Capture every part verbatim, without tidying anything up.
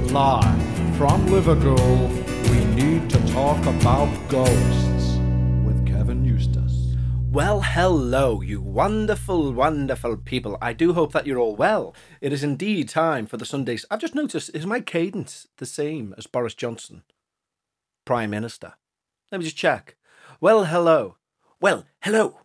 Live from Liverpool, we need to talk about ghosts with Kevin Eustace. Well, hello, you wonderful, wonderful people. I do hope that you're all well. It is indeed time for the Sundays. I've just noticed, is my cadence the same as Boris Johnson, Prime Minister? Let me just check. Well, hello. Well, hello.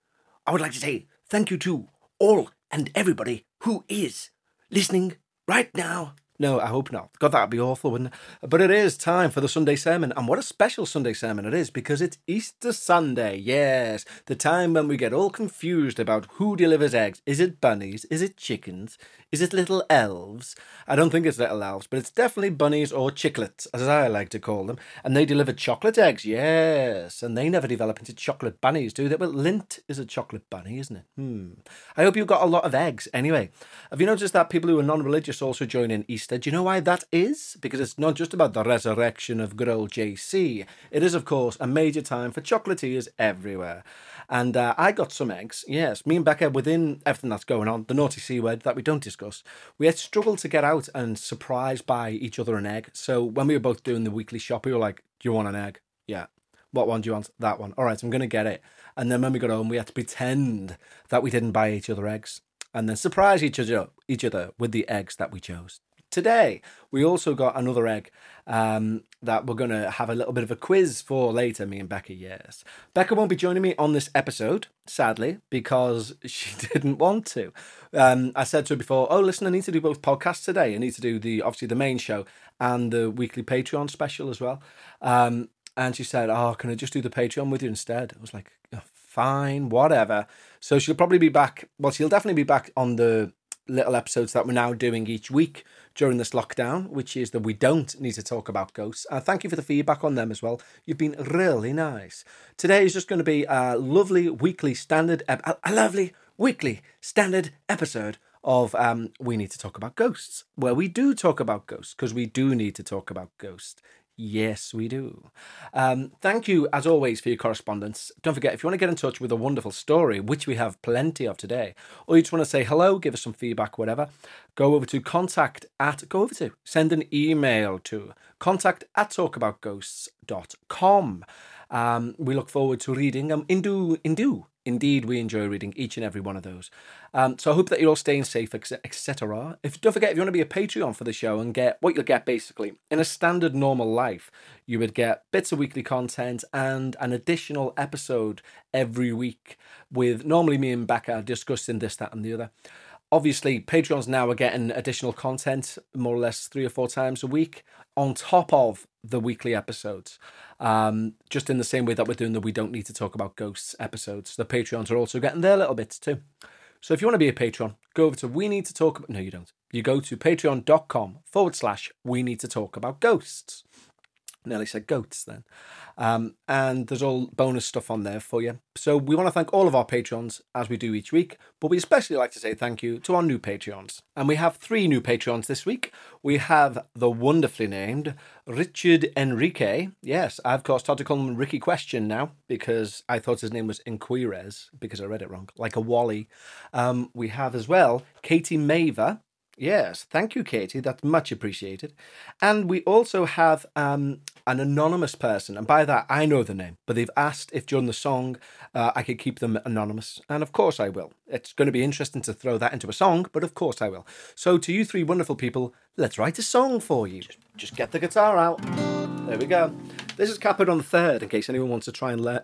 I would like to say thank you to all and everybody who is listening right now. No, I hope not. God, that would be awful, wouldn't it? But it is time for the Sunday sermon. And what a special Sunday sermon it is, because it's Easter Sunday. Yes, the time when we get all confused about who delivers eggs. Is it bunnies? Is it chickens? Is it little elves? I don't think it's little elves, but it's definitely bunnies or chicklets, as I like to call them. And they deliver chocolate eggs, yes. And they never develop into chocolate bunnies, do they? Well, Lindt is a chocolate bunny, isn't it? Hmm. I hope you've got a lot of eggs. Anyway, have you noticed that people who are non-religious also join in Easter? Do you know why that is? Because it's not just about the resurrection of good old J C. It is, of course, a major time for chocolatiers everywhere. And uh, I got some eggs. Yes, me and Becca, within everything that's going on, the naughty C word that we don't discuss, we had struggled to get out and surprise buy each other an egg. So when we were both doing the weekly shop, we were like, do you want an egg? Yeah. What one do you want? That one. All right, I'm going to get it. And then when we got home, we had to pretend that we didn't buy each other eggs and then surprise each other, each other with the eggs that we chose. Today, we also got another egg um, that we're going to have a little bit of a quiz for later, me and Becca, yes. Becca won't be joining me on this episode, sadly, because she didn't want to. Um, I said to her before, oh, listen, I need to do both podcasts today. I need to do, the obviously, the main show and the weekly Patreon special as well. Um, and she said, oh, can I just do the Patreon with you instead? I was like, oh, fine, whatever. So she'll probably be back, well, she'll definitely be back on the little episodes that we're now doing each week during this lockdown, which is that we don't need to talk about ghosts. And thank you for the feedback on them as well. You've been really nice. Today is just going to be a lovely weekly standard, ep- a lovely weekly standard episode of um, We Need to Talk About Ghosts, where we do talk about ghosts, because we do need to talk about ghosts. Yes, we do. Um, thank you, as always, for your correspondence. Don't forget, if you want to get in touch with a wonderful story, which we have plenty of today, or you just want to say hello, give us some feedback, whatever, go over to contact at, go over to, send an email to contact at talkaboutghosts dot com. Um, we look forward to reading them. Indu, indu. Indeed, we enjoy reading each and every one of those. Um, so I hope that you're all staying safe, et cetera. If don't forget, if you want to be a Patreon for the show and get what you'll get basically in a standard normal life, you would get bits of weekly content and an additional episode every week with normally me and Becca discussing this, that, and the other. Obviously, Patreons now are getting additional content more or less three or four times a week on top of the weekly episodes. Um, just in the same way that we're doing the We Don't Need to Talk About Ghosts episodes, the Patreons are also getting their little bits too. So if you want to be a patron, go over to We Need to Talk About... No, you don't. You go to patreon.com forward slash We Need to Talk About Ghosts. Nearly said goats then. Um, and there's all bonus stuff on there for you. So we want to thank all of our patrons as we do each week, but we especially like to say thank you to our new Patreons. And we have three new Patreons this week. We have the wonderfully named Richard Enrique. Yes, I of course started to call him Ricky Question now because I thought his name was Inquires because I read it wrong, like a Wally. Um, we have as well Katie Maver. Yes, thank you, Katie. That's much appreciated. And we also have um, an anonymous person. And by that, I know the name. But they've asked if during the song uh, I could keep them anonymous. And of course I will. It's going to be interesting to throw that into a song, but of course I will. So to you three wonderful people, let's write a song for you. Just, just get the guitar out. There we go. This is Caput on the Third, in case anyone wants to try and learn...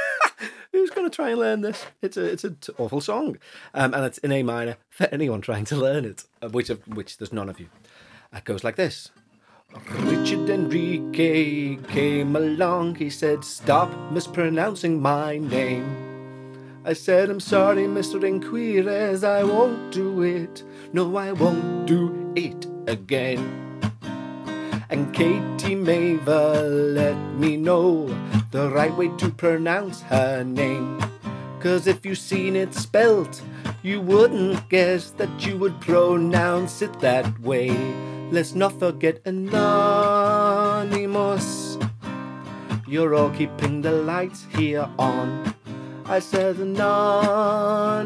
Who's going to try and learn this? It's a it's an awful song, um, and it's in A minor for anyone trying to learn it, of which of which there's none of you. It goes like this: Richard Enrique came along. He said, "Stop mispronouncing my name." I said, "I'm sorry, Mister Enquires, I won't do it. No, I won't do it again." And Katie Maver let me know the right way to pronounce her name. 'Cause if you seen it spelt, you wouldn't guess that you would pronounce it that way. Let's not forget Anonymous. You're all keeping the lights here on. I said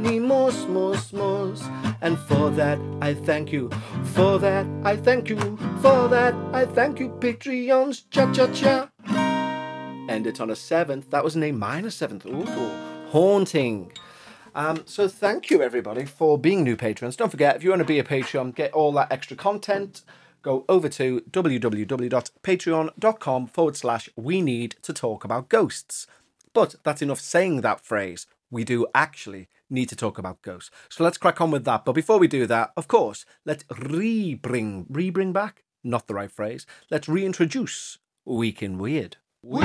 Anonymous, mus, mus. And for that I thank you, for that I thank you, For that, I thank you, Patreons. Cha-cha-cha. End it on a seventh. That was an A minor seventh. Ooh, haunting. Um, so thank you, everybody, for being new patrons. Don't forget, if you want to be a Patreon, get all that extra content, go over to www.patreon.com forward slash we need to talk about ghosts. But that's enough saying that phrase. We do actually need to talk about ghosts. So let's crack on with that. But before we do that, of course, let's re-bring, re-bring back? Not the right phrase. Let's reintroduce Week in Weird. Week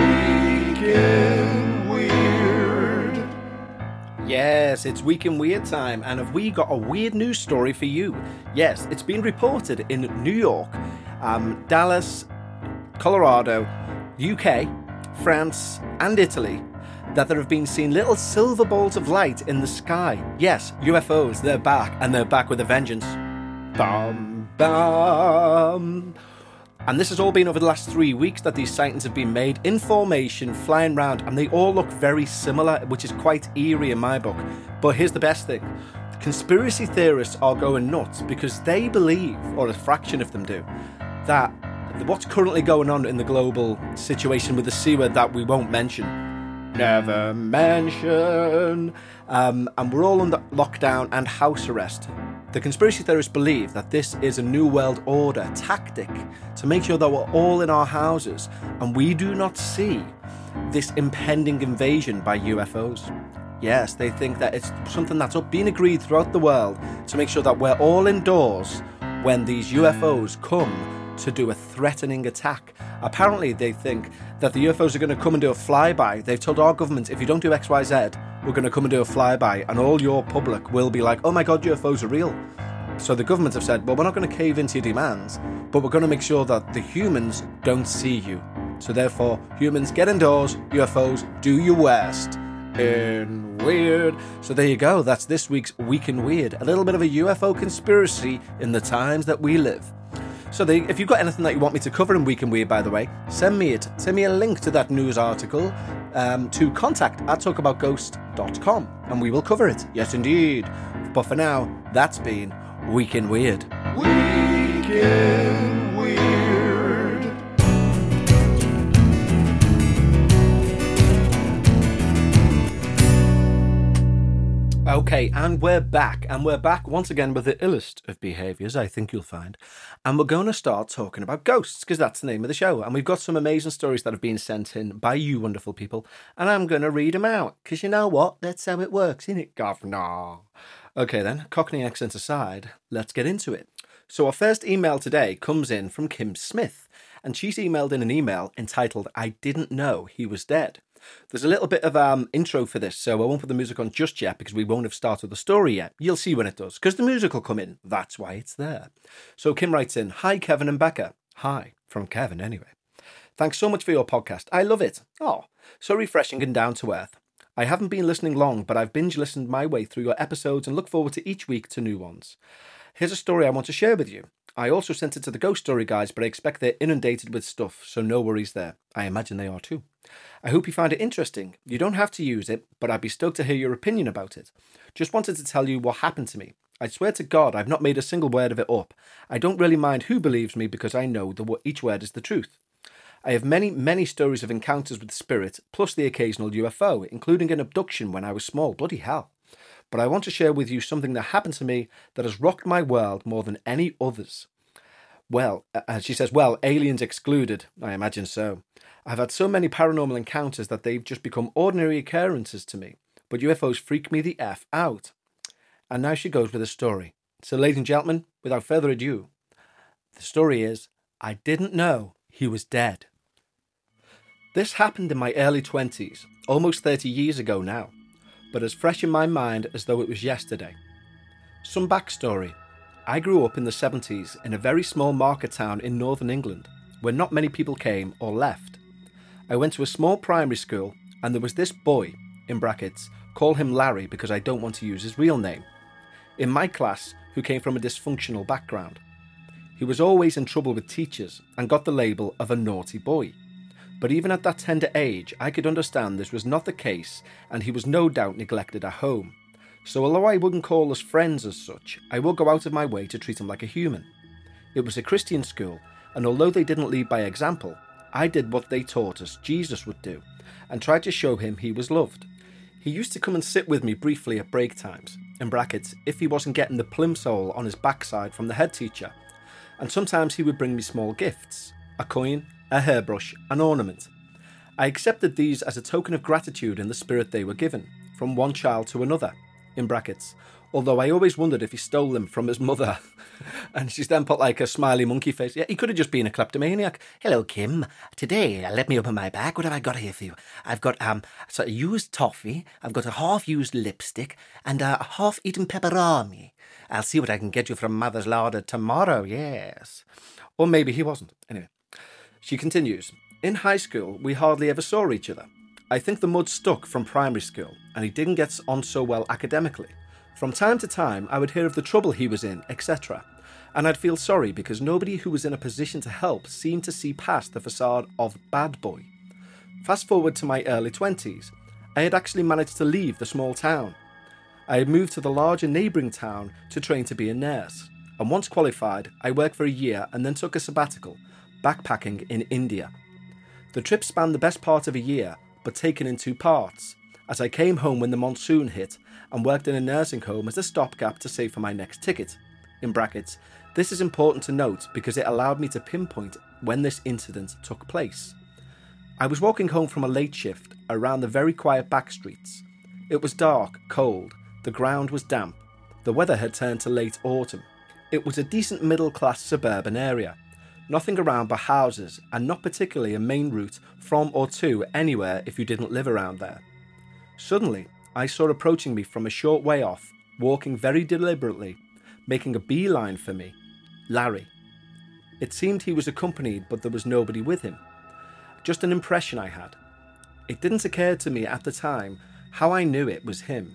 in Weird. Yes, it's Week in Weird time, and have we got a weird news story for you? Yes, it's been reported in New York, um, Dallas, Colorado, U K, France, and Italy that there have been seen little silver balls of light in the sky. Yes, U F Os, they're back, and they're back with a vengeance. Bum, bum. And this has all been over the last three weeks that these sightings have been made in formation, flying around, and they all look very similar, which is quite eerie in my book. But here's the best thing. Conspiracy theorists are going nuts because they believe, or a fraction of them do, that what's currently going on in the global situation with the C word that we won't mention, never mention, um, and we're all under lockdown and house arrest. The conspiracy theorists believe that this is a New World Order tactic to make sure that we're all in our houses and we do not see this impending invasion by U F Os. Yes, they think that it's something that's been agreed throughout the world to make sure that we're all indoors when these U F Os come to do a threatening attack. Apparently, they think that the U F Os are going to come and do a flyby. They've told our government, if you don't do X Y Z, we're going to come and do a flyby, and all your public will be like, oh my god, U F Os are real. So the government have said, well, we're not going to cave into your demands, but we're going to make sure that the humans don't see you. So therefore, humans, get indoors, U F Os, do your worst. In Weird. So there you go, that's this week's Week in Weird. A little bit of a U F O conspiracy in the times that we live. So they, if you've got anything that you want me to cover in Week in Weird, by the way, send me it. Send me a link to that news article um, to contact at talk about ghost dot com, and we will cover it. Yes, indeed. But for now, that's been Week in Weird. Week in Weird. Okay, and we're back, and we're back once again with the illest of behaviours, I think you'll find. And we're going to start talking about ghosts, because that's the name of the show. And we've got some amazing stories that have been sent in by you wonderful people, and I'm going to read them out, because you know what? That's how it works, isn't it, governor? Okay then, Cockney accent aside, let's get into it. So our first email today comes in from Kim Smith, and she's emailed in an email entitled, I Didn't Know He Was Dead. There's a little bit of um intro for this, so I won't put the music on just yet because we won't have started the story yet. You'll see when it does, because the music will come in. That's why it's there. So Kim writes in, hi Kevin and Becca. Hi, from Kevin anyway. Thanks so much for your podcast. I love it. Oh, so refreshing and down to earth. I haven't been listening long, but I've binge listened my way through your episodes and look forward to each week to new ones. Here's a story I want to share with you. I also sent it to the Ghost Story guys, but I expect they're inundated with stuff, so no worries there. I imagine they are too. I hope you find it interesting. You don't have to use it, but I'd be stoked to hear your opinion about it. Just wanted to tell you what happened to me. I swear to God, I've not made a single word of it up. I don't really mind who believes me because I know that each word is the truth. I have many, many stories of encounters with spirit, plus the occasional U F O, including an abduction when I was small. Bloody hell. But I want to share with you something that happened to me that has rocked my world more than any others. Well, uh, she says, well, aliens excluded. I imagine so. I've had so many paranormal encounters that they've just become ordinary occurrences to me. But U F Os freak me the F out. And now she goes with a story. So, ladies and gentlemen, without further ado, the story is, I didn't know he was dead. This happened in my early twenties, almost thirty years ago now, but as fresh in my mind as though it was yesterday. Some backstory. I grew up in the seventies in a very small market town in northern England, where not many people came or left. I went to a small primary school, and there was this boy, in brackets, call him Larry because I don't want to use his real name, in my class who came from a dysfunctional background. He was always in trouble with teachers and got the label of a naughty boy. But even at that tender age, I could understand this was not the case, and he was no doubt neglected at home. So although I wouldn't call us friends as such, I will go out of my way to treat him like a human. It was a Christian school, And although they didn't lead by example, I did what they taught us Jesus would do, and tried to show him he was loved. He used to come and sit with me briefly at break times, in brackets, if he wasn't getting the plimsoll on his backside from the head teacher, and sometimes he would bring me small gifts, a coin, a hairbrush, an ornament. I accepted these as a token of gratitude in the spirit they were given, from one child to another, in brackets, although I always wondered if he stole them from his mother. And she's then put like a smiley monkey face. Yeah, he could have just been a kleptomaniac. Hello, Kim. Today, let me open my bag. What have I got here for you? I've got um, so a used toffee, I've got a half-used lipstick, and a half-eaten pepperoni. I'll see what I can get you from Mother's larder tomorrow, yes. Or maybe he wasn't. Anyway, she continues. In high school, we hardly ever saw each other. I think the mud stuck from primary school, and he didn't get on so well academically. From time to time, I would hear of the trouble he was in, et cetera, and I'd feel sorry because nobody who was in a position to help seemed to see past the facade of bad boy. Fast forward to my early twenties, I had actually managed to leave the small town. I had moved to the larger neighbouring town to train to be a nurse, and once qualified, I worked for a year and then took a sabbatical, backpacking in India. The trip spanned the best part of a year, but taken in two parts, as I came home when the monsoon hit and worked in a nursing home as a stopgap to save for my next ticket. In brackets, this is important to note because it allowed me to pinpoint when this incident took place. I was walking home from a late shift around the very quiet back streets. It was dark, cold, the ground was damp, the weather had turned to late autumn. It was a decent middle-class suburban area, nothing around but houses and not particularly a main route from or to anywhere if you didn't live around there. Suddenly, I saw approaching me from a short way off, walking very deliberately, making a beeline for me, Larry. It seemed he was accompanied, but there was nobody with him. Just an impression I had. It didn't occur to me at the time how I knew it was him.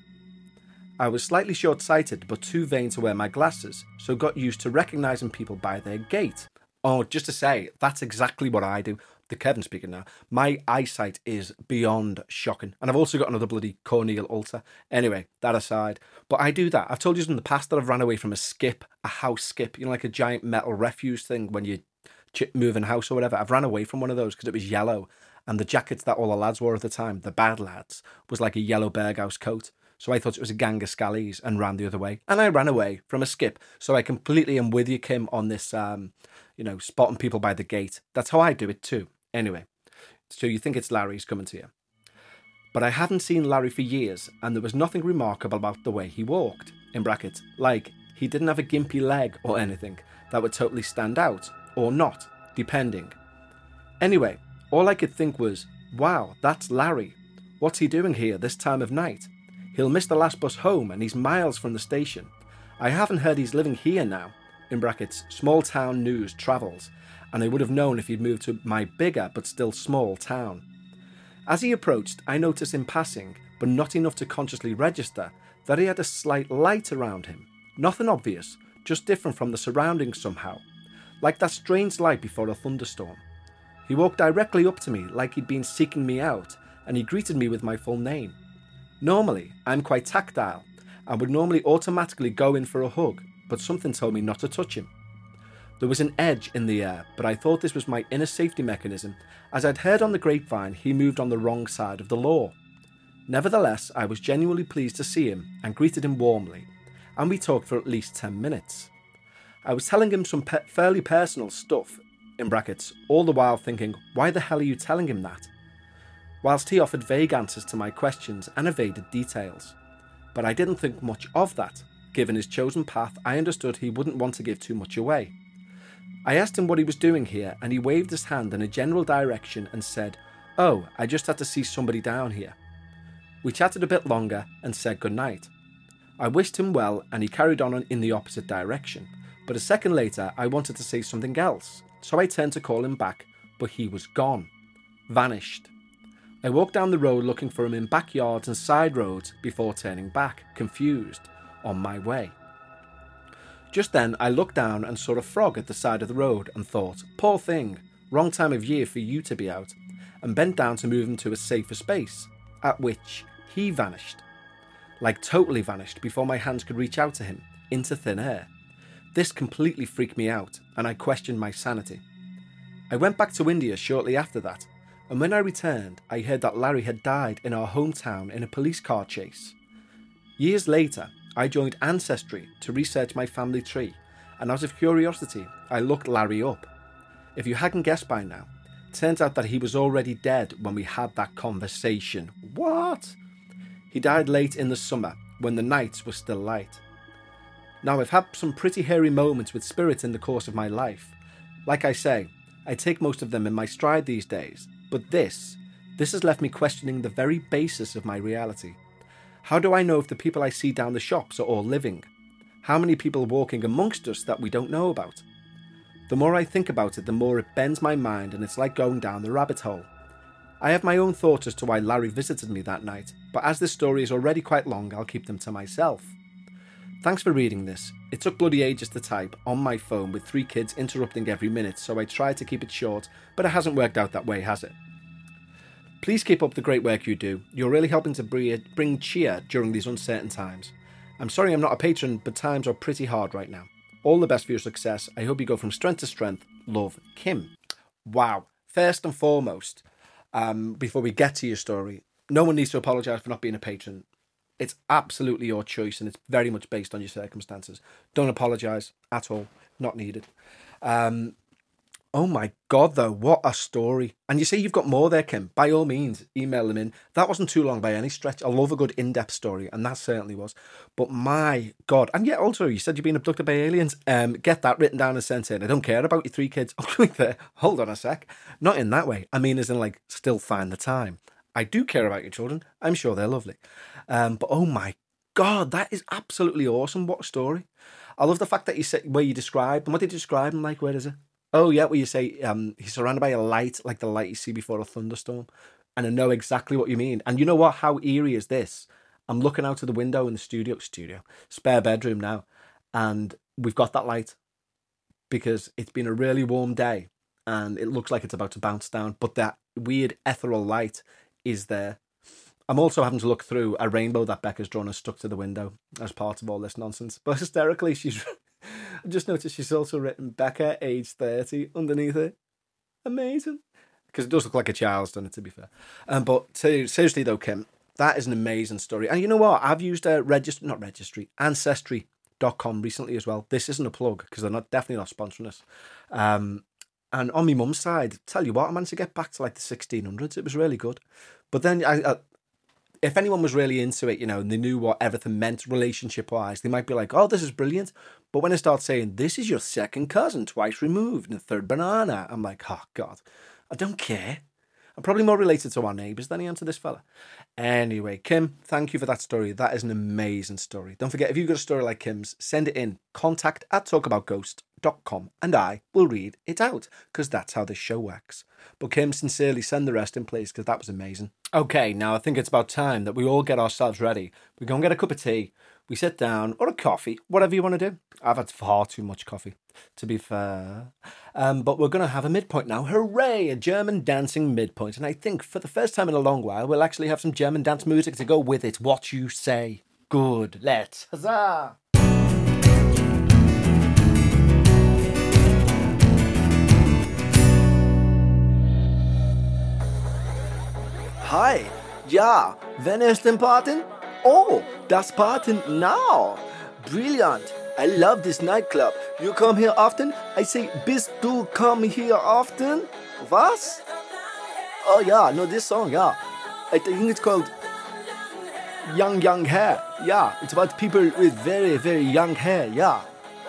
I was slightly short-sighted, but too vain to wear my glasses, so got used to recognising people by their gait. Oh, just to say, that's exactly what I do. The Kevin speaking now. My eyesight is beyond shocking. And I've also got another bloody corneal ulcer. Anyway, that aside. But I do that. I've told you in the past that I've ran away from a skip, a house skip, you know, like a giant metal refuse thing when you move in a house or whatever. I've ran away from one of those because it was yellow. And the jackets that all the lads wore at the time, the bad lads, was like a yellow Berghaus coat. So I thought it was a gang of scallies and ran the other way. And I ran away from a skip. So I completely am with you, Kim, on this, um, you know, spotting people by the gate. That's how I do it too. Anyway, so you think it's Larry's coming to you. But I hadn't seen Larry for years, and there was nothing remarkable about the way he walked, in brackets, like he didn't have a gimpy leg or anything that would totally stand out, or not, depending. Anyway, all I could think was, wow, that's Larry. What's he doing here this time of night? He'll miss the last bus home and he's miles from the station. I haven't heard he's living here now, in brackets, small town news travels, and I would have known if he'd moved to my bigger but still small town. As he approached, I noticed in passing, but not enough to consciously register, that he had a slight light around him. Nothing obvious, just different from the surroundings somehow, like that strange light before a thunderstorm. He walked directly up to me like he'd been seeking me out, and he greeted me with my full name. Normally, I'm quite tactile, and would normally automatically go in for a hug, but something told me not to touch him. There was an edge in the air, but I thought this was my inner safety mechanism, as I'd heard on the grapevine he moved on the wrong side of the law. Nevertheless, I was genuinely pleased to see him and greeted him warmly, and we talked for at least ten minutes. I was telling him some pe- fairly personal stuff, in brackets, all the while thinking, why the hell are you telling him that? Whilst he offered vague answers to my questions and evaded details. But I didn't think much of that. Given his chosen path, I understood he wouldn't want to give too much away. I asked him what he was doing here, and he waved his hand in a general direction and said, oh, I just had to see somebody down here. We chatted a bit longer and said goodnight. I wished him well, and he carried on in the opposite direction, but a second later I wanted to say something else, so I turned to call him back, but he was gone. Vanished. I walked down the road looking for him in backyards and side roads before turning back, confused, on my way. Just then I looked down and saw a frog at the side of the road and thought, poor thing, wrong time of year for you to be out, and bent down to move him to a safer space, at which he vanished. Like totally vanished before my hands could reach out to him, into thin air. This completely freaked me out, and I questioned my sanity. I went back to India shortly after that, and when I returned, I heard that Larry had died in our hometown in a police car chase. Years later, I joined Ancestry to research my family tree, and out of curiosity, I looked Larry up. If you hadn't guessed by now, it turns out that he was already dead when we had that conversation. What? He died late in the summer, when the nights were still light. Now, I've had some pretty hairy moments with spirit in the course of my life. Like I say, I take most of them in my stride these days, but this, this has left me questioning the very basis of my reality. How do I know if the people I see down the shops are all living? How many people are walking amongst us that we don't know about? The more I think about it, the more it bends my mind, and it's like going down the rabbit hole. I have my own thoughts as to why Larry visited me that night, but as this story is already quite long, I'll keep them to myself. Thanks for reading this. It took bloody ages to type on my phone with three kids interrupting every minute, so I tried to keep it short, but it hasn't worked out that way, has it? Please keep up the great work you do. You're really helping to bring cheer during these uncertain times. I'm sorry I'm not a patron, but times are pretty hard right now. All the best for your success. I hope you go from strength to strength. Love, Kim. Wow. First and foremost, um, before we get to your story, no one needs to apologise for not being a patron. It's absolutely your choice, and it's very much based on your circumstances. Don't apologise at all. Not needed. Um, oh my God, though, what a story. And you say you've got more there, Kim. By all means, email them in. That wasn't too long by any stretch. I love a good in-depth story, and that certainly was. But my God. And yet also, you said you've been abducted by aliens. Um, get that written down and sent in. I don't care about your three kids. Hold on a sec. Not in that way. I mean, as in, like, still find the time. I do care about your children. I'm sure they're lovely. Um, but oh my God, that is absolutely awesome. What a story. I love the fact that you said where you described them. What did you describe them like? Where is it? Oh yeah, where you say um, he's surrounded by a light, like the light you see before a thunderstorm. And I know exactly what you mean. And you know what? How eerie is this? I'm looking out of the window in the studio, studio, spare bedroom now. And we've got that light because it's been a really warm day and it looks like it's about to bounce down. But that weird ethereal light is there. I'm also having to look through a rainbow that Becca's drawn and stuck to the window as part of all this nonsense. But hysterically, she's... I just noticed she's also written Becca, age thirty, underneath it. Amazing. Because it does look like a child's done it, to be fair. Um, but to, seriously though, Kim, that is an amazing story. And you know what? I've used a registry, not registry, ancestry dot com recently as well. This isn't a plug because they're not definitely not sponsoring us. Um, and on my mum's side, tell you what, I managed to get back to like the sixteen hundreds. It was really good. But then I, I, if anyone was really into it, you know, and they knew what everything meant relationship-wise, they might be like, oh, this is brilliant. But when I start saying, this is your second cousin, twice removed, and the third banana, I'm like, oh, God, I don't care. I'm probably more related to our neighbours than I am to this fella. Anyway, Kim, thank you for that story. That is an amazing story. Don't forget, if you've got a story like Kim's, send it in. Contact at talkaboutghost dot com and I will read it out because that's how this show works. But Kim, sincerely send the rest in, please, because that was amazing. Okay, now I think it's about time that we all get ourselves ready. We go and get a cup of tea. We sit down, or a coffee, whatever you want to do. I've had far too much coffee, to be fair. Um, but we're going to have a midpoint now. Hooray, a German dancing midpoint. And I think for the first time in a long while, we'll actually have some German dance music to go with it. What you say? Good. Let's. Huzzah! Hi, ja, wenn ist denn Parten? Oh, das Parten now. Brilliant. I love this nightclub. You come here often? I say, bist du come here often? Was? Oh yeah, no, this song, yeah. I think it's called Young Young Hair. Yeah, it's about people with very, very young hair, yeah.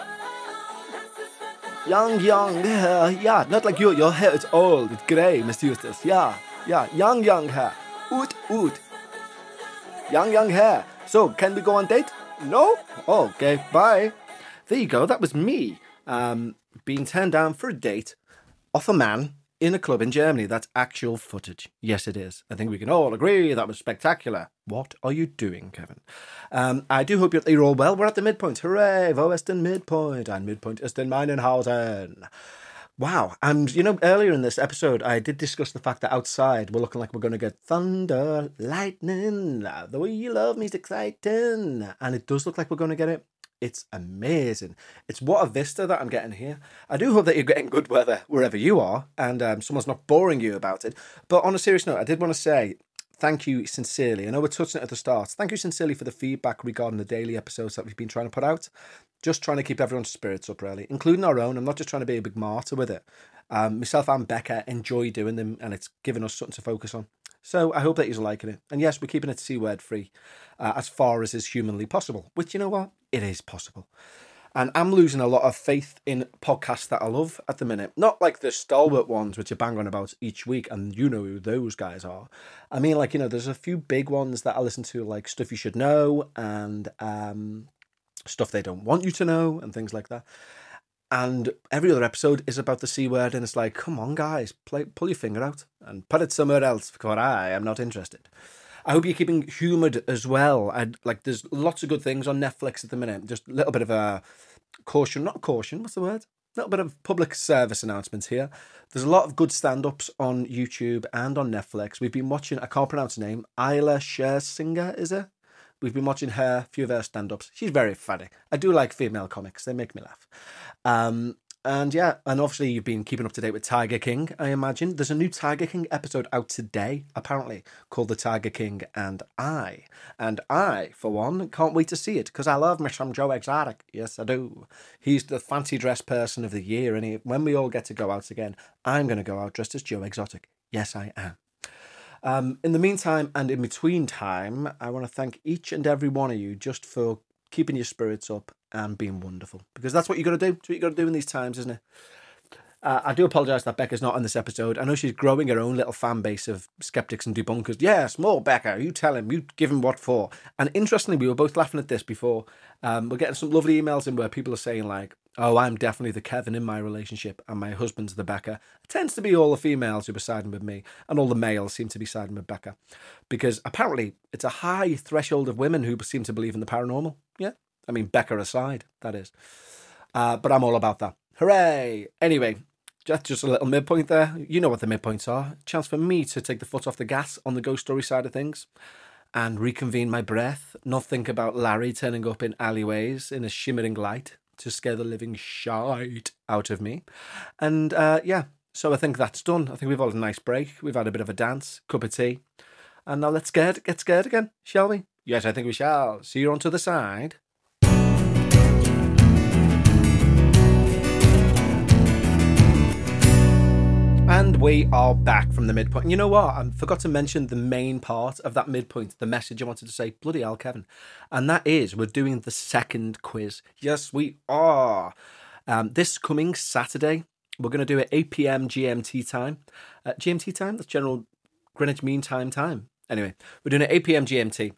Young Young Hair, yeah, not like you, your hair is old, it's grey, Mister Eustace, yeah. Yeah, young, young hair. Oot, oot. Young, young hair. So, can we go on date? No? Oh, okay, bye. There you go, that was me. Um, being turned down for a date off a man in a club in Germany. That's actual footage. Yes, it is. I think we can all agree that was spectacular. What are you doing, Kevin? Um, I do hope you're all well. We're at the midpoint. Hooray, wo ist den Midpoint? And midpoint ist in meinen Hausen. Wow. And, you know, earlier in this episode, I did discuss the fact that outside we're looking like we're going to get thunder, lightning, the way you love me's exciting. And it does look like we're going to get it. It's amazing. It's what a vista that I'm getting here. I do hope that you're getting good weather wherever you are, and um, someone's not boring you about it. But on a serious note, I did want to say thank you sincerely. I know we're touching it at the start. Thank you sincerely for the feedback regarding the daily episodes that we've been trying to put out. Just trying to keep everyone's spirits up, really, including our own. I'm not just trying to be a big martyr with it. Um, myself and Becca enjoy doing them, and it's given us something to focus on. So I hope that you're liking it. And yes, we're keeping it C-word free uh, as far as is humanly possible, which, you know what? It is possible. And I'm losing a lot of faith in podcasts that I love at the minute. Not like the stalwart ones, which I bang on about each week, and you know who those guys are. I mean, like, you know, there's a few big ones that I listen to, like Stuff You Should Know and um, Stuff They Don't Want You to Know and things like that. And every other episode is about the C word, and it's like, come on, guys, play, pull your finger out and put it somewhere else, because I am not interested. I hope you're keeping humoured as well. I like. There's lots of good things on Netflix at the minute. Just a little bit of a caution, not caution. What's the word? A little bit of public service announcements here. There's a lot of good stand-ups on YouTube and on Netflix. We've been watching. I can't pronounce her name. Isla Scherzinger, is it? We've been watching her, a few of her stand-ups. She's very funny. I do like female comics. They make me laugh. Um, and yeah, and obviously you've been keeping up to date with Tiger King, I imagine. There's a new Tiger King episode out today, apparently, called The Tiger King and I. And I, for one, can't wait to see it, because I love me some Joe Exotic. Yes, I do. He's the fancy dress person of the year, and he, when we all get to go out again, I'm going to go out dressed as Joe Exotic. Yes, I am. Um, in the meantime and in between time, I want to thank each and every one of you just for keeping your spirits up and being wonderful, because that's what you got to do. That's what you got to do in these times, isn't it? Uh, I do apologise that Becca's not on this episode. I know she's growing her own little fan base of skeptics and debunkers. Yes, more Becca. You tell him. You give him what for. And interestingly, we were both laughing at this before. Um, we're getting some lovely emails in where people are saying like, oh, I'm definitely the Kevin in my relationship and my husband's the Becca. It tends to be all the females who are siding with me, and all the males seem to be siding with Becca, because apparently it's a high threshold of women who seem to believe in the paranormal. Yeah. I mean, Becca aside, that is. Uh, but I'm all about that. Hooray! Anyway, just, just a little midpoint there. You know what the midpoints are. Chance for me to take the foot off the gas on the ghost story side of things and reconvene my breath, not think about Larry turning up in alleyways in a shimmering light to scare the living shite out of me. And uh, yeah, so I think that's done. I think we've had a nice break. We've had a bit of a dance, cup of tea. And now let's get, get scared again, shall we? Yes, I think we shall. See you on to the side. And we are back from the midpoint. And you know what? I forgot to mention the main part of that midpoint, the message I wanted to say. Bloody hell, Kevin. And that is, we're doing the second quiz. Yes, we are. Um, this coming Saturday, we're going to do it eight p.m. G M T time. Uh, G M T time? That's General Greenwich Mean Time time. Anyway, we're doing it eight p.m. G M T.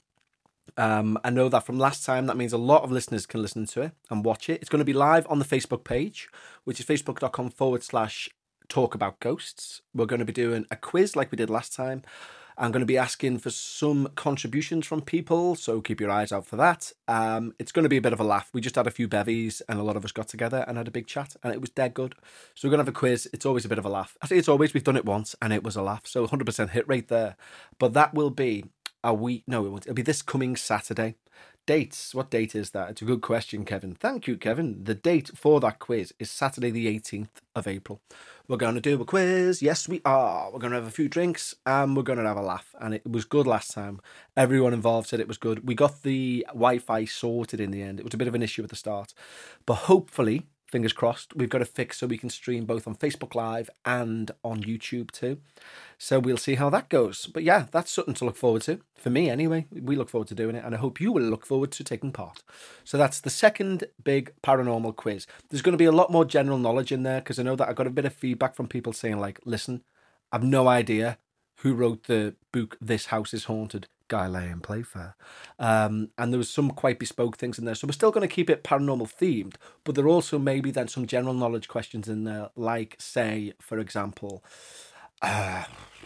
Um, I know that from last time, that means a lot of listeners can listen to it and watch it. It's going to be live on the Facebook page, which is facebook.com forward slash talk about ghosts. We're going to be doing a quiz like we did last time. I'm going to be asking for some contributions from people, so keep your eyes out for that. Um, it's going to be a bit of a laugh. We just had a few bevies and a lot of us got together and had a big chat, and it was dead good. So we're going to have a quiz. It's always a bit of a laugh. I think it's always, we've done it once and it was a laugh. So one hundred percent hit rate there. But that will be a week. No, it won't. It'll be this coming Saturday. Dates. What date is that? It's a good question, Kevin. Thank you, Kevin. The date for that quiz is Saturday the eighteenth of April. We're going to do a quiz. Yes, we are. We're going to have a few drinks and we're going to have a laugh. And it was good last time. Everyone involved said it was good. We got the Wi-Fi sorted in the end. It was a bit of an issue at the start. But hopefully, fingers crossed, we've got a fix so we can stream both on Facebook Live and on YouTube too. So we'll see how that goes. But yeah, that's something to look forward to. For me anyway, we look forward to doing it, and I hope you will look forward to taking part. So that's the second big paranormal quiz. There's going to be a lot more general knowledge in there, because I know that I got a bit of feedback from people saying like, listen, I've no idea who wrote the book This House is Haunted, Guy Lay and Playfair. Um, and there was some quite bespoke things in there. So we're still going to keep it paranormal themed, but there are also maybe then some general knowledge questions in there, like, say, for example, uh,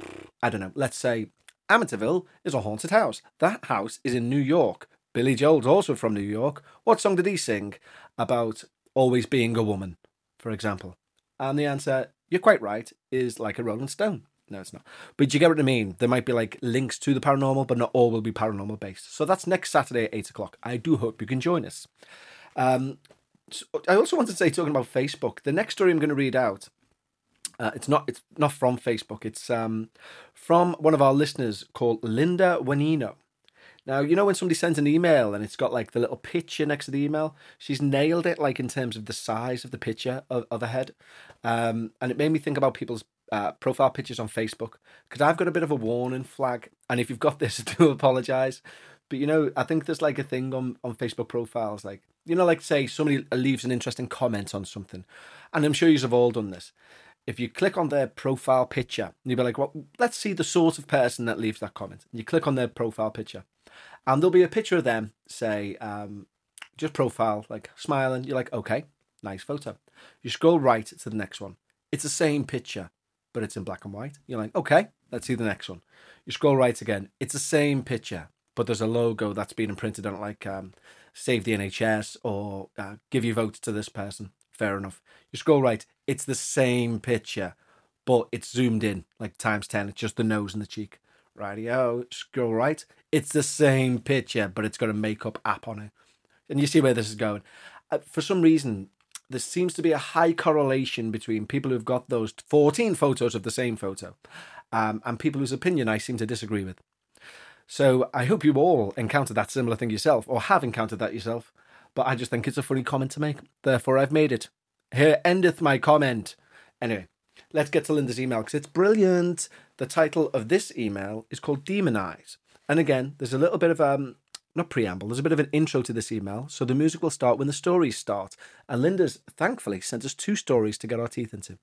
I don't know, let's say Amityville is a haunted house. That house is in New York. Billy Joel's also from New York. What song did he sing about always being a woman, for example? And the answer, you're quite right, is Like a Rolling Stone. No, it's not. But you get what I mean. There might be like links to the paranormal, but not all will be paranormal based. So that's next Saturday at eight o'clock. I do hope you can join us. Um, so I also wanted to say, talking about Facebook, the next story I'm going to read out, uh, it's not it's not from Facebook. It's um, from one of our listeners called Linda Wanino. Now, you know when somebody sends an email and it's got like the little picture next to the email? She's nailed it, like in terms of the size of the picture of, of a head. Um, and it made me think about people's uh, profile pictures on Facebook, because I've got a bit of a warning flag. And if you've got this, I do apologise. But, you know, I think there's like a thing on, on Facebook profiles, like, you know, like say somebody leaves an interesting comment on something. And I'm sure you've all done this. If you click on their profile picture, you'll be like, well, let's see the sort of person that leaves that comment. And you click on their profile picture. And there'll be a picture of them, say, um, just profile, like smiling. You're like, okay, nice photo. You scroll right to the next one. It's the same picture, but it's in black and white. You're like, okay, let's see the next one. You scroll right again. It's the same picture, but there's a logo that's been imprinted on it, like um, Save the N H S or uh, give your vote to this person. Fair enough. You scroll right. It's the same picture, but it's zoomed in, like times ten. It's just the nose and the cheek. Rightio, scroll right. It's the same picture, but it's got a makeup app on it. And you see where this is going. Uh, for some reason, there seems to be a high correlation between people who've got those fourteen photos of the same photo um, and people whose opinion I seem to disagree with. So I hope you all encountered that similar thing yourself, or have encountered that yourself. But I just think it's a funny comment to make. Therefore, I've made it. Here endeth my comment. Anyway, let's get to Linda's email, because it's brilliant. The title of this email is called Demonize. And again, there's a little bit of, um, not preamble, there's a bit of an intro to this email. So the music will start when the stories start. And Linda's, thankfully, sent us two stories to get our teeth into.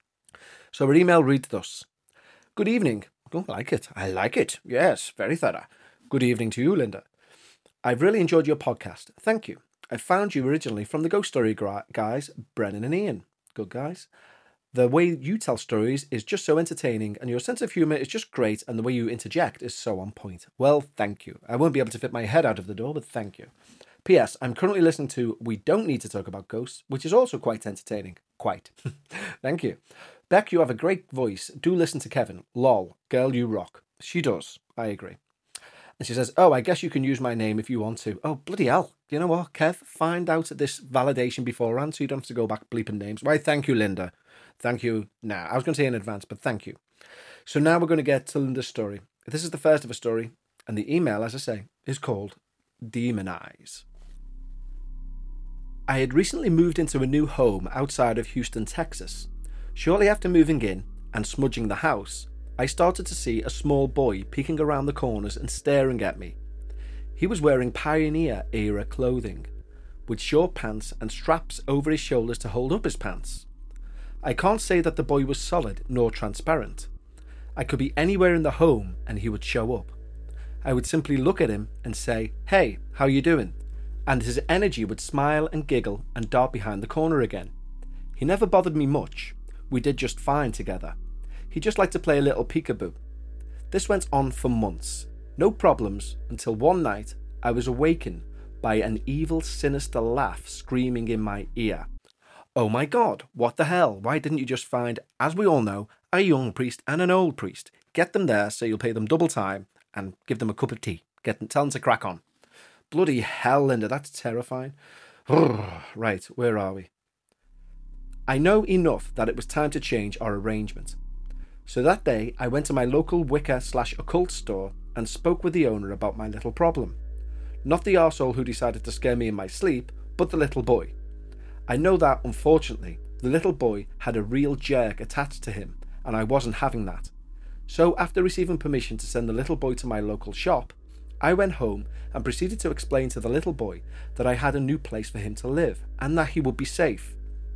So her email reads thus. Good evening. Don't like it. I like it. Yes, very thorough. Good evening to you, Linda. I've really enjoyed your podcast. Thank you. I found you originally from the Ghost Story guys, Brennan and Ian. Good guys. The way you tell stories is just so entertaining, and your sense of humour is just great, and the way you interject is so on point. Well, thank you. I won't be able to fit my head out of the door, but thank you. P S. I'm currently listening to We Don't Need to Talk About Ghosts, which is also quite entertaining. Quite. Thank you. Beck, you have a great voice. Do listen to Kevin. Lol. Girl, you rock. She does. I agree. And she says, oh, I guess you can use my name if you want to. Oh, bloody hell. You know what, Kev? Find out this validation beforehand so you don't have to go back bleeping names. Why, thank you, Linda. Thank you. Now, I was going to say in advance, but thank you. So now we're going to get to Linda's story. This is the first of a story, and the email, as I say, is called Demonize. I had recently moved into a new home outside of Houston, Texas. Shortly after moving in and smudging the house, I started to see a small boy peeking around the corners and staring at me. He was wearing pioneer-era clothing, with short pants and straps over his shoulders to hold up his pants. I can't say that the boy was solid nor transparent. I could be anywhere in the home and he would show up. I would simply look at him and say, hey, how you doing? And his energy would smile and giggle and dart behind the corner again. He never bothered me much. We did just fine together. He just liked to play a little peekaboo. This went on for months. No problems until one night I was awakened by an evil, sinister laugh screaming in my ear. Oh my God, what the hell? Why didn't you just find, as we all know, a young priest and an old priest? Get them there so you'll pay them double time and give them a cup of tea. Get them, tell them to crack on. Bloody hell, Linda, that's terrifying. Right, where are we? I know enough that it was time to change our arrangement. So that day, I went to my local Wicca slash occult store and spoke with the owner about my little problem. Not the arsehole who decided to scare me in my sleep, but the little boy. I know that, unfortunately, the little boy had a real jerk attached to him, and I wasn't having that. So after receiving permission to send the little boy to my local shop, I went home and proceeded to explain to the little boy that I had a new place for him to live, and that he would be safe.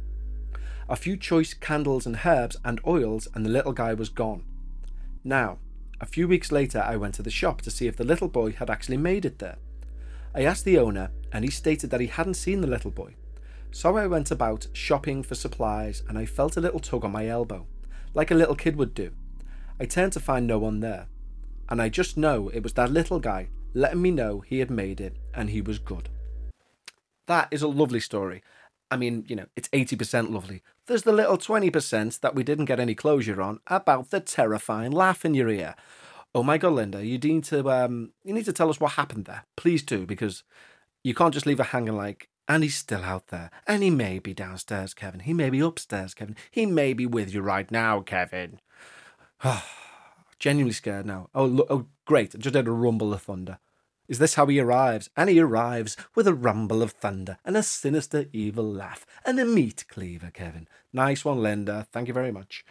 A few choice candles and herbs and oils, and the little guy was gone. Now, a few weeks later, I went to the shop to see if the little boy had actually made it there. I asked the owner, and he stated that he hadn't seen the little boy. So I went about shopping for supplies, and I felt a little tug on my elbow, like a little kid would do. I turned to find no one there, and I just know it was that little guy letting me know he had made it, and he was good. That is a lovely story. I mean, you know, it's eighty percent lovely. There's the little twenty percent that we didn't get any closure on about the terrifying laugh in your ear. Oh my God, Linda, you need to um, you need to tell us what happened there. Please do, because you can't just leave it hanging like, And he's still out there. And he may be downstairs, Kevin. He may be upstairs, Kevin. He may be with you right now, Kevin. Genuinely scared now. Oh, look, oh, great. I just heard a rumble of thunder. Is this how he arrives? And he arrives with a rumble of thunder and a sinister, evil laugh and a meat cleaver, Kevin. Nice one, Linda. Thank you very much.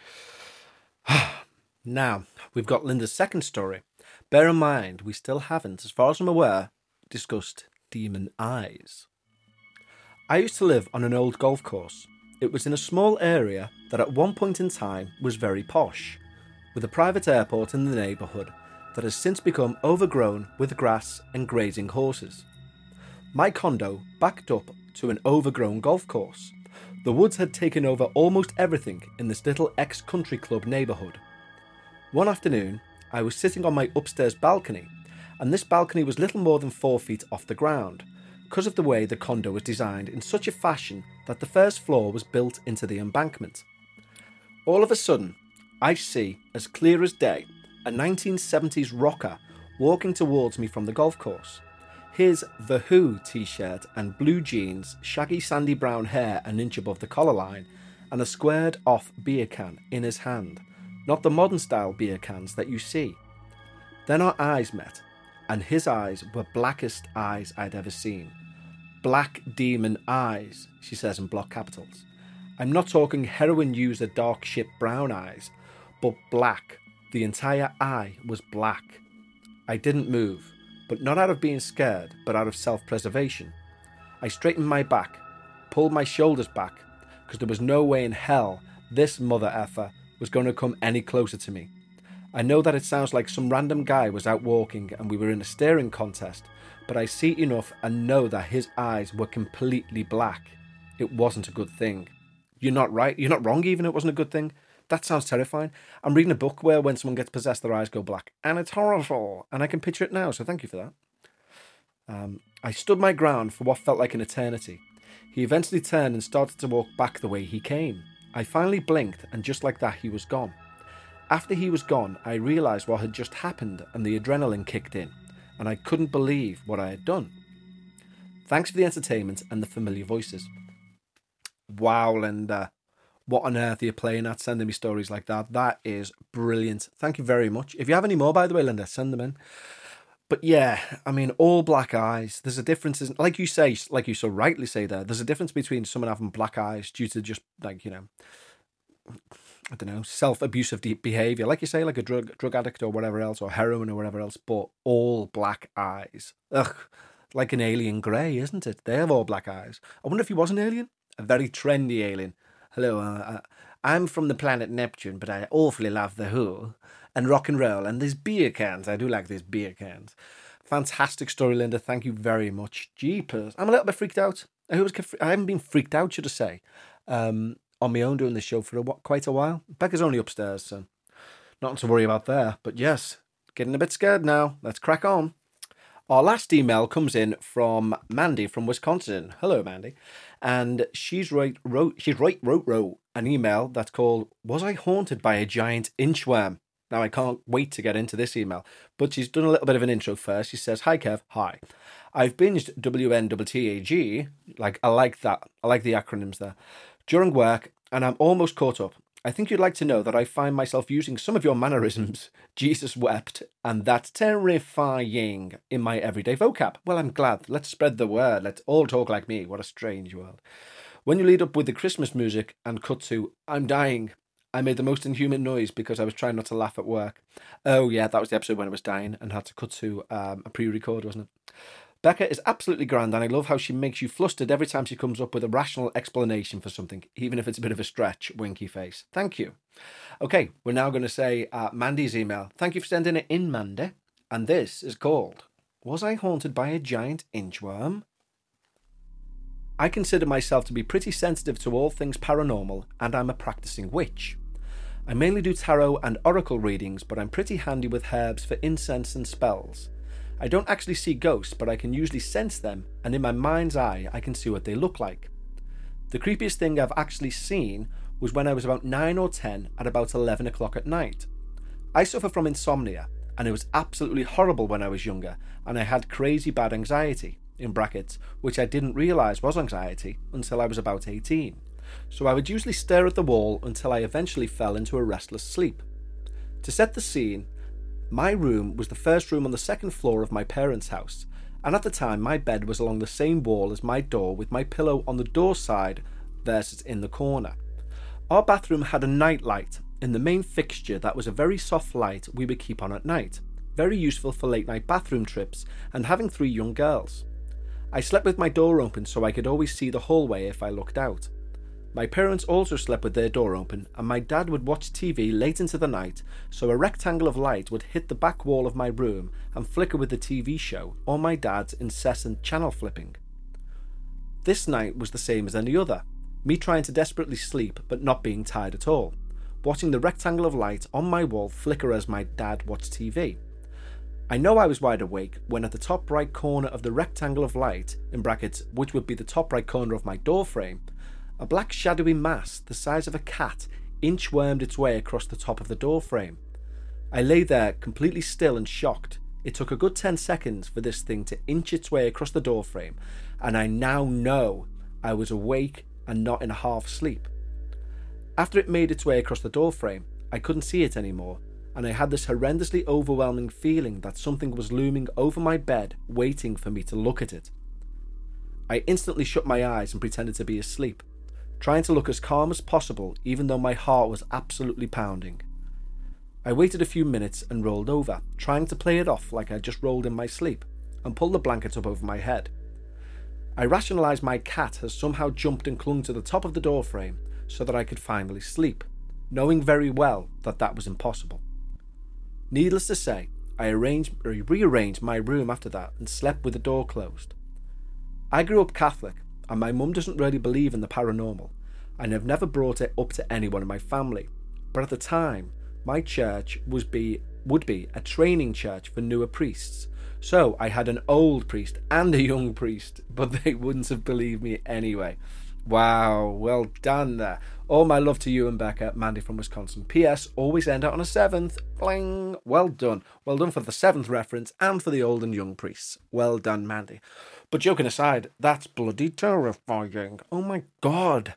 Now, we've got Linda's second story. Bear in mind, we still haven't, as far as I'm aware, discussed demon eyes. I used to live on an old golf course. It was in a small area that at one point in time was very posh, with a private airport in the neighbourhood that has since become overgrown with grass and grazing horses. My condo backed up to an overgrown golf course. The woods had taken over almost everything in this little ex-country club neighbourhood. One afternoon, I was sitting on my upstairs balcony, and this balcony was little more than four feet off the ground, because of the way the condo was designed in such a fashion that the first floor was built into the embankment. All of a sudden, I see, as clear as day, a nineteen seventies rocker walking towards me from the golf course. His The Who t-shirt and blue jeans, shaggy sandy brown hair an inch above the collar line, and a squared off beer can in his hand. Not the modern style beer cans that you see. Then our eyes met, and his eyes were blackest eyes I'd ever seen. Black demon eyes, she says in block capitals. I'm not talking heroin user dark shit brown eyes, but black. The entire eye was black. I didn't move, but not out of being scared, but out of self-preservation. I straightened my back, pulled my shoulders back, because there was no way in hell this mother effer was going to come any closer to me. I know that it sounds like some random guy was out walking and we were in a staring contest, but I see enough and know that his eyes were completely black. It wasn't a good thing. You're not right. You're not wrong even. It wasn't a good thing. That sounds terrifying. I'm reading a book where when someone gets possessed, their eyes go black. And it's horrible. And I can picture it now, so thank you for that. Um, I stood my ground for what felt like an eternity. He eventually turned and started to walk back the way he came. I finally blinked, and just like that, he was gone. After he was gone, I realised what had just happened, and the adrenaline kicked in, and I couldn't believe what I had done. Thanks for the entertainment and the familiar voices. Wow, Linda. What on earth are you playing at, sending me stories like that? That is brilliant. Thank you very much. If you have any more, by the way, Linda, send them in. But yeah, I mean, all black eyes. There's a difference, like you say, like you so rightly say there, there's a difference between someone having black eyes due to just, like, you know, I don't know, self-abusive behaviour, like you say, like a drug drug addict or whatever else, or heroin or whatever else, but all black eyes. Ugh, like an alien grey, isn't it? They have all black eyes. I wonder if he was an alien? A very trendy alien. Hello, uh, I'm from the planet Neptune, but I awfully love The Who and rock and roll and these beer cans. I do like these beer cans. Fantastic story, Linda. Thank you very much. Jeepers. I'm a little bit freaked out. I haven't been freaked out, should I say, um, on my own doing this show for a, quite a while. Becca's only upstairs, so nothing to worry about there. But yes, getting a bit scared now. Let's crack on. Our last email comes in from Mandy from Wisconsin. Hello, Mandy. And she's right, wrote, she's right, wrote, wrote an email that's called, Was I Haunted by a Giant Inchworm? Now, I can't wait to get into this email, but she's done a little bit of an intro first. She says, Hi, Kev. Hi. I've binged W N T T A G. Like, I like that. I like the acronyms there. During work, and I'm almost caught up. I think you'd like to know that I find myself using some of your mannerisms, Jesus wept, and that's terrifying in my everyday vocab. Well, I'm glad. Let's spread the word. Let's all talk like me. What a strange world. When you lead up with the Christmas music and cut to, I'm dying, I made the most inhuman noise because I was trying not to laugh at work. Oh, yeah, that was the episode when I was dying and had to cut to um, a pre-record, wasn't it? Becca is absolutely grand, and I love how she makes you flustered every time she comes up with a rational explanation for something, even if it's a bit of a stretch, winky face. Thank you. Okay, we're now going to say uh, Mandy's email. Thank you for sending it in, Mandy. And this is called, Was I Haunted by a Giant Inchworm? I consider myself to be pretty sensitive to all things paranormal, and I'm a practicing witch. I mainly do tarot and oracle readings, but I'm pretty handy with herbs for incense and spells. I don't actually see ghosts, but I can usually sense them, and in my mind's eye, I can see what they look like. The creepiest thing I've actually seen was when I was about nine or ten at about eleven o'clock at night. I suffer from insomnia, and it was absolutely horrible when I was younger, and I had crazy bad anxiety. in brackets, which I didn't realise was anxiety until I was about eighteen. So I would usually stare at the wall until I eventually fell into a restless sleep. To set the scene, my room was the first room on the second floor of my parents' house, and at the time my bed was along the same wall as my door with my pillow on the door side versus in the corner. Our bathroom had a night light in the main fixture that was a very soft light we would keep on at night, very useful for late night bathroom trips and having three young girls. I slept with my door open so I could always see the hallway if I looked out. My parents also slept with their door open, and my dad would watch T V late into the night, so a rectangle of light would hit the back wall of my room and flicker with the T V show or my dad's incessant channel flipping. This night was the same as any other, me trying to desperately sleep but not being tired at all, watching the rectangle of light on my wall flicker as my dad watched T V. I know I was wide awake when at the top right corner of the rectangle of light, in brackets, which would be the top right corner of my door frame, a black shadowy mass the size of a cat inchwormed its way across the top of the door frame. I lay there completely still and shocked. It took a good ten seconds for this thing to inch its way across the door frame, and I now know I was awake and not in a half sleep. After it made its way across the door frame, I couldn't see it anymore, and I had this horrendously overwhelming feeling that something was looming over my bed waiting for me to look at it. I instantly shut my eyes and pretended to be asleep, trying to look as calm as possible even though my heart was absolutely pounding. I waited a few minutes and rolled over, trying to play it off like I just rolled in my sleep, and pulled the blanket up over my head. I rationalised my cat has somehow jumped and clung to the top of the door frame so that I could finally sleep, knowing very well that that was impossible. Needless to say, I arranged, or rearranged my room after that and slept with the door closed. I grew up Catholic, and my mum doesn't really believe in the paranormal, and I've never brought it up to anyone in my family, but at the time, my church was be, would be a training church for newer priests, so I had an old priest and a young priest, but they wouldn't have believed me anyway. Wow, well done there. All my love to you and Becca, Mandy from Wisconsin. P S. Always end out on a seventh. Bling. Well done. Well done for the seventh reference and for the old and young priests. Well done, Mandy. But joking aside, that's bloody terrifying. Oh my God.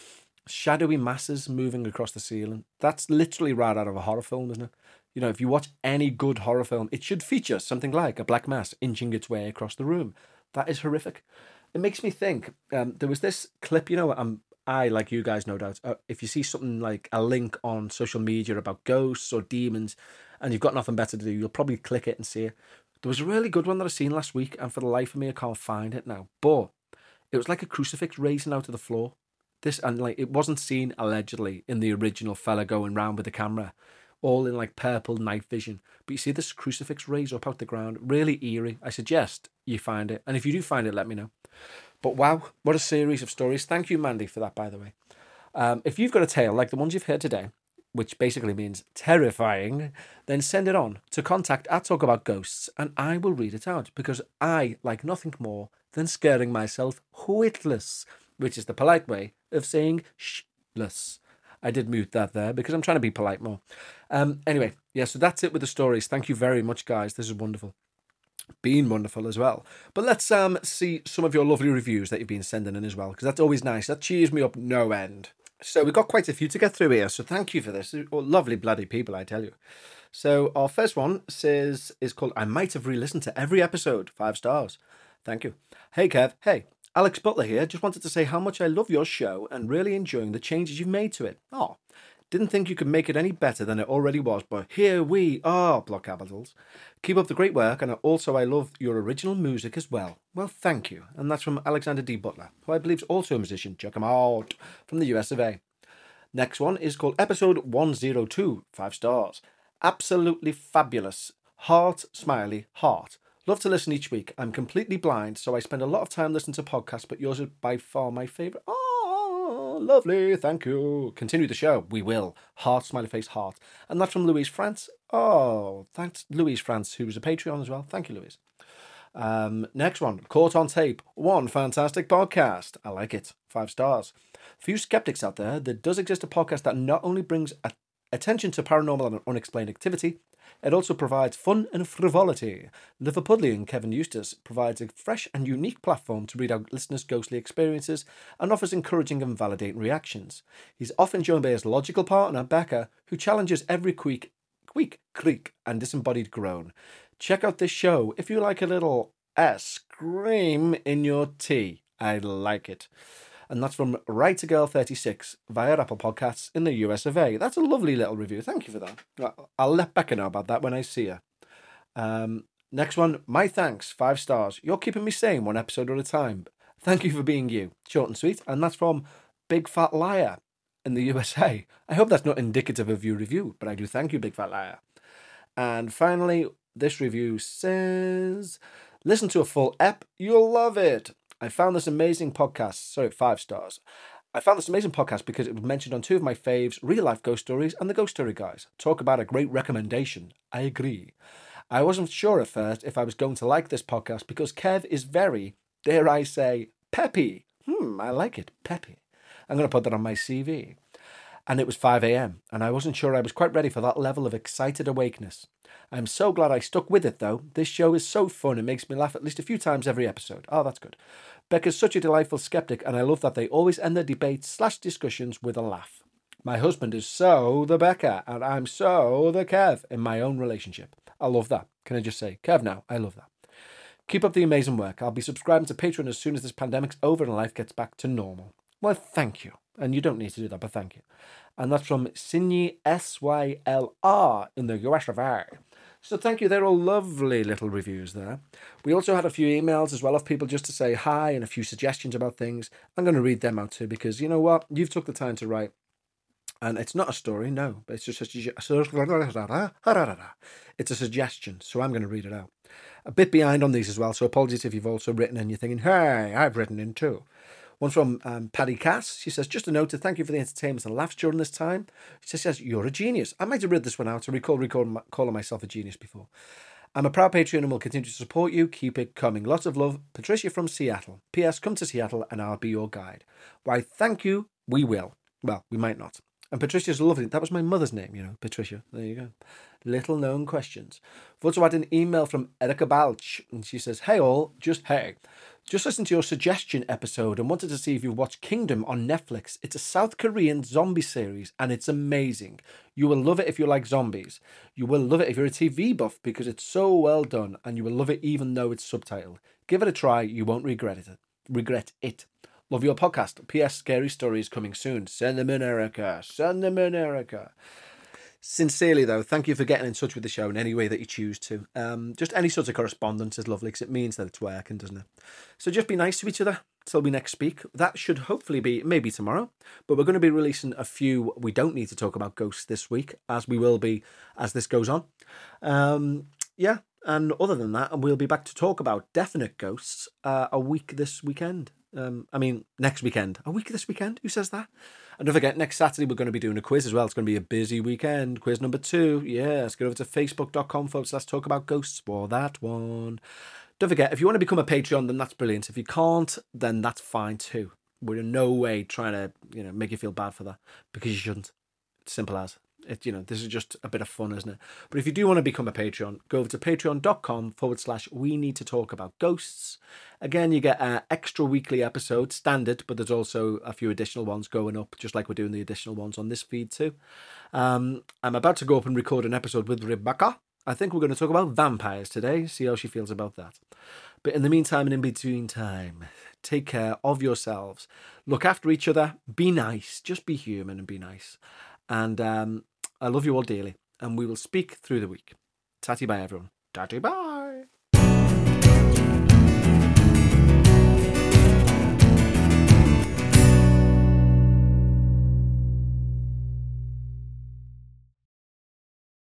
Shadowy masses moving across the ceiling. That's literally right out of a horror film, isn't it? You know, if you watch any good horror film, it should feature something like a black mass inching its way across the room. That is horrific. It makes me think, um, there was this clip, you know, um, I, like you guys, no doubt, uh, if you see something like a link on social media about ghosts or demons and you've got nothing better to do, you'll probably click it and see it. There was a really good one that I seen last week, and for the life of me, I can't find it now. But it was like a crucifix raising out of the floor. This, and like, it wasn't seen allegedly in the original fella going round with the camera, all in like purple night vision. But you see this crucifix raise up out the ground, really eerie. I suggest you find it, and if you do find it, let me know. But wow, what a series of stories. Thank you, Mandy, for that, by the way. Um, if you've got a tale like the ones you've heard today, which basically means terrifying, then send it on to contact at Talk About Ghosts, and I will read it out, because I like nothing more than scaring myself witless, which is the polite way of saying sh-less. I did mute that there because I'm trying to be polite more. Um, anyway, yeah, so that's it with the stories. Thank you very much, guys. This is wonderful. Been wonderful as well. But let's um see some of your lovely reviews that you've been sending in as well, because that's always nice. That cheers me up no end. So we've got quite a few to get through here, so thank you for this. Oh, lovely bloody people, I tell you. So our first one says is called I Might Have Re-Listened to Every Episode. Five stars. Thank you. Hey Kev. Hey, Alex Butler here. Just wanted to say how much I love your show and really enjoying the changes you've made to it. Oh, didn't think you could make it any better than it already was, but here we are, block capitals. Keep up the great work, and also I love your original music as well. Well, thank you. And that's from Alexander D. Butler, who I believe is also a musician. Check him out, from the U S of A. Next one is called Episode one oh two, five stars. Absolutely fabulous. Heart, smiley, heart. Love to listen each week. I'm completely blind, so I spend a lot of time listening to podcasts, but yours is by far my favourite. Oh, lovely. Thank you. Continue the show. We will. Heart, smiley face, heart. And that's from Louise France. Oh, thanks, Louise France, who's a Patreon as well. Thank you, Louise. Um, next one. Caught on Tape. One fantastic podcast. I like it. Five stars. For you skeptics out there, there does exist a podcast that not only brings a attention to paranormal and unexplained activity. It also provides fun and frivolity. Liverpudlian Kevin Eustace provides a fresh and unique platform to read out listeners' ghostly experiences and offers encouraging and validating reactions. He's often joined by his logical partner, Becca, who challenges every queak, queak, creak, and disembodied groan. Check out this show if you like a little uh, scream in your tea. I like it. And that's from Writer Girl thirty-six via Apple Podcasts in the U S of A. That's a lovely little review. Thank you for that. I'll let Becca know about that when I see her. Um, next one, my thanks, five stars. You're keeping me sane one episode at a time. Thank you for being you. Short and sweet. And that's from Big Fat Liar in the U S A. I hope that's not indicative of your review, but I do thank you, Big Fat Liar. And finally, this review says, listen to a full ep, you'll love it. I found this amazing podcast, sorry, five stars. I found this amazing podcast because it was mentioned on two of my faves, Real Life Ghost Stories and The Ghost Story Guys. Talk about a great recommendation. I agree. I wasn't sure at first if I was going to like this podcast because Kev is very, dare I say, peppy. Hmm, I like it, peppy. I'm going to put that on my C V. And it was five a.m. and I wasn't sure I was quite ready for that level of excited awakeness. I'm so glad I stuck with it, though. This show is so fun. It makes me laugh at least a few times every episode. Oh, that's good. Becca's such a delightful skeptic, and I love that they always end their debates slash discussions with a laugh. My husband is so the Becca, and I'm so the Kev in my own relationship. I love that. Can I just say, Kev now, I love that. Keep up the amazing work. I'll be subscribing to Patreon as soon as this pandemic's over and life gets back to normal. Well, thank you. And you don't need to do that, but thank you. And that's from Sinyi S Y L R in the U S of A. So thank you. They're all lovely little reviews there. We also had a few emails as well of people just to say hi and a few suggestions about things. I'm going to read them out too because you know what? You've took the time to write. And it's not a story, no. But it's just a, it's a suggestion. So I'm going to read it out. A bit behind on these as well. So apologies if you've also written and you're thinking, hey, I've written in too. One from um, Paddy Cass. She says, just a note to thank you for the entertainment and laughs during this time. She says, you're a genius. I might have read this one out to recall, recall calling myself a genius before. I'm a proud Patreon and will continue to support you. Keep it coming. Lots of love. Patricia from Seattle. P S. Come to Seattle and I'll be your guide. Why, thank you. We will. Well, we might not. And Patricia's lovely. That was my mother's name, you know, Patricia. There you go. Little known questions. I've also had an email from Erica Balch. And she says, hey all, just hey. Just listened to your suggestion episode and wanted to see if you've watched Kingdom on Netflix. It's a South Korean zombie series and it's amazing. You will love it if you like zombies. You will love it if you're a T V buff because it's so well done and you will love it even though it's subtitled. Give it a try. You won't regret it. Regret it. Love your podcast. P S. Scary stories coming soon. Send them in, Erica. Send them in, Erica. Sincerely, though, thank you for getting in touch with the show in any way that you choose to. Um, just any sort of correspondence is lovely because it means that it's working, doesn't it? So just be nice to each other till we next speak. That should hopefully be maybe tomorrow, but we're going to be releasing a few. We don't need to talk about ghosts this week, as we will be as this goes on. Um, yeah, and other than that, we'll be back to talk about definite ghosts uh, a week this weekend. Um, I mean, next weekend. A week this weekend? Who says that? And don't forget, next Saturday we're going to be doing a quiz as well. It's going to be a busy weekend. Quiz number two. Yeah, let's go over to facebook.com forward slash talk about ghosts for that one. Don't forget, if you want to become a Patreon, then that's brilliant. If you can't, then that's fine too. We're in no way trying to, you know, make you feel bad for that because you shouldn't. It's simple as. It, you know, this is just a bit of fun, isn't it? But if you do want to become a Patreon, go over to patreon.com forward slash we need to talk about ghosts. Again, you get an extra weekly episode, standard, but there's also a few additional ones going up, just like we're doing the additional ones on this feed too. Um, I'm about to go up and record an episode with Rebecca. I think we're going to talk about vampires today, see how she feels about that. But in the meantime and in between time, take care of yourselves. Look after each other. Be nice. Just be human and be nice. And um, I love you all dearly. And we will speak through the week. Tatty bye, everyone. Tatty bye.